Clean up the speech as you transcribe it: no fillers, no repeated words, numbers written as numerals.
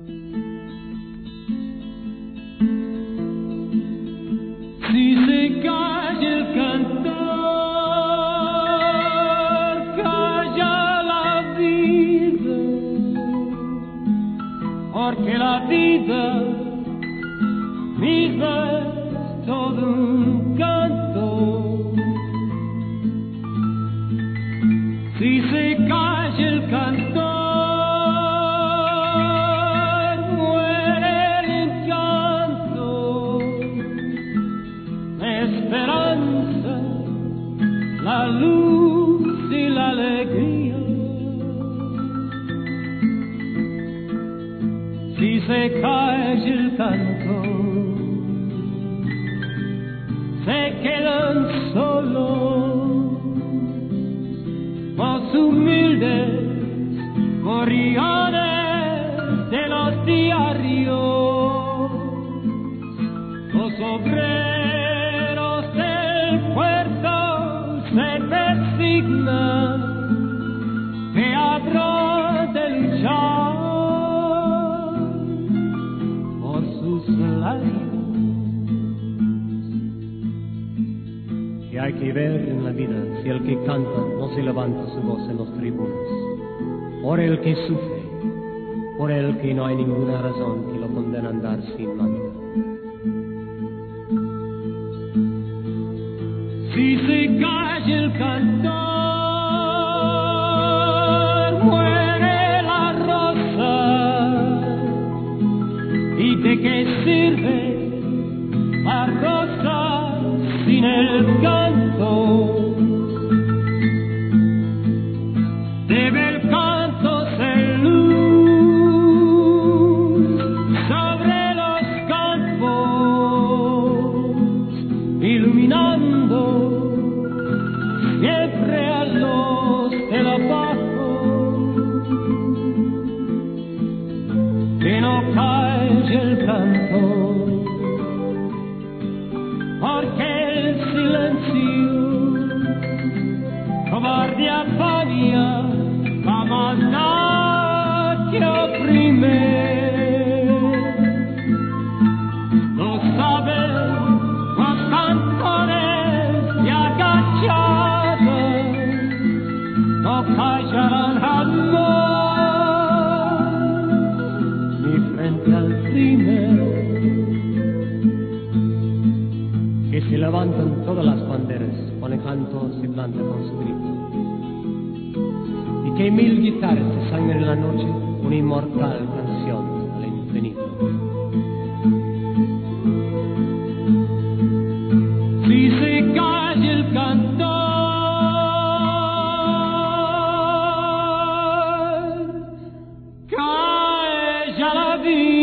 Si se calla el cantar, calla la vida, porque la vida misma es todo un canto. Si se calla el cantar, muere el encanto, la esperanza, la luz y la alegría. Si se calla el canto, se quedan solos los humildes gorriones de los diarios, los obreros del puerto se persignan que habrá de luchar por sus salarios. Que hay que ver en la vida si el que canta no se levanta su voz en los tribunas, por el que sufre, por el que no hay ninguna razón que lo condene a andar sin la vida. Si se calla el cantar, muere la rosa. ¿Y de qué sirve la rosa sin el canto? Debe el canto ser luz sobre los campos, iluminando siempre a los del abajo. Que no calle el canto, porque el silencio cobarde apaga la maldad que oprime. Lo saben los cantores de agachados, no callarán jamás ni frente al crimen. Que se levantan todas las banderas, pone canto, se planta con su grito. Y que 1000 guitarras se sangren en la noche, una inmortal canción al infinito. Si se calla el cantar, calla la vida.